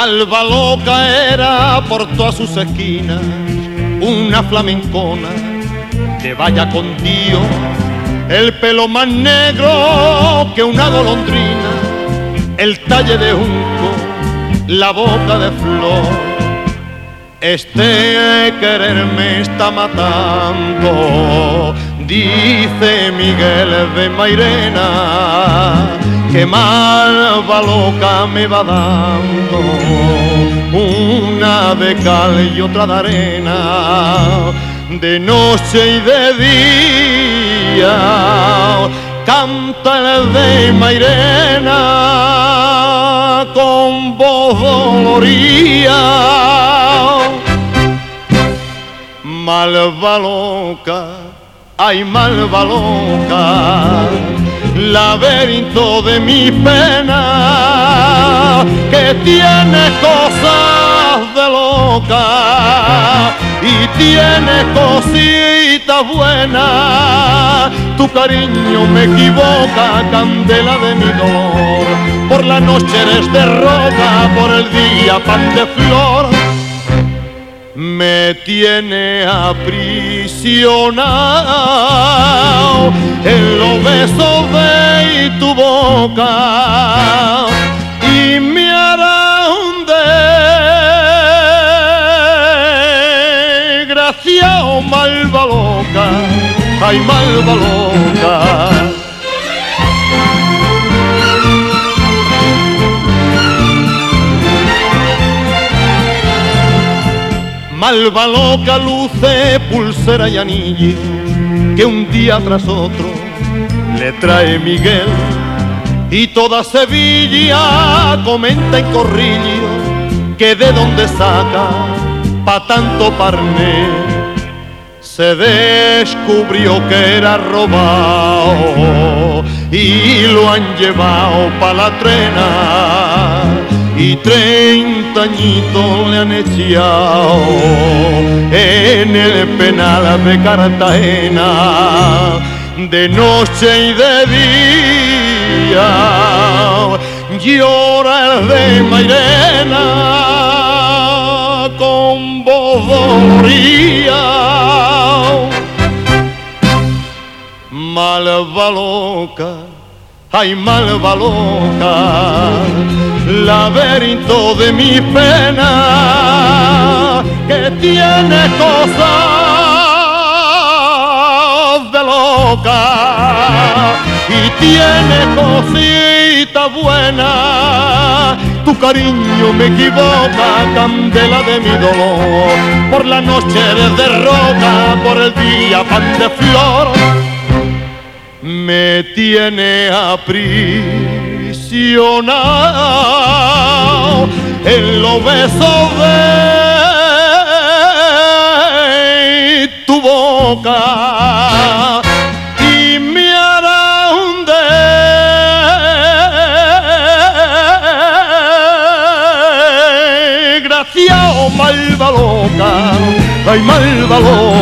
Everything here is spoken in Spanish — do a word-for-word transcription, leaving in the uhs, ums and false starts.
Malva loca era por todas sus esquinas, una flamencona que vaya con Dios, el pelo más negro que una golondrina, el talle de junco, la boca de flor. Este querer me está matando, dice Miguel de Mairena, que Malva loca me va dando, una de cal y otra de arena, de noche y de día, canta el de Mairena con voz dolorida. Malva loca, ay Malva loca, laberinto de mi pena, que tiene cosas de loca y tiene cositas buenas. Tu cariño me equivoca, candela de mi dolor, por la noche eres de roca, por el día pan de flor. Me tiene aprisionado en los besos de tu boca y me hará un desgraciado. Malva loca, ay Malva loca. Malva loca luce pulsera y anillo que un día tras otro le trae Miguel, y toda Sevilla comenta en corrillo que de dónde saca pa' tanto parné. Se descubrió que era robado y lo han llevado pa' la trena, y treinta añitos le han echado en el penal de Cartagena, de noche y de día llora el de Mairena con voz dolorida. Malva loca, ay Malva loca, laberinto de mi pena, que tiene cosas de loca y tiene cositas buenas. Tu cariño me equivoca, candela de mi dolor, por la noche eres de roca, por el día pan de flor. Me tiene aprisionado en los besos de tu boca y me hará un desgraciado. Malva loca, ay Malva loca.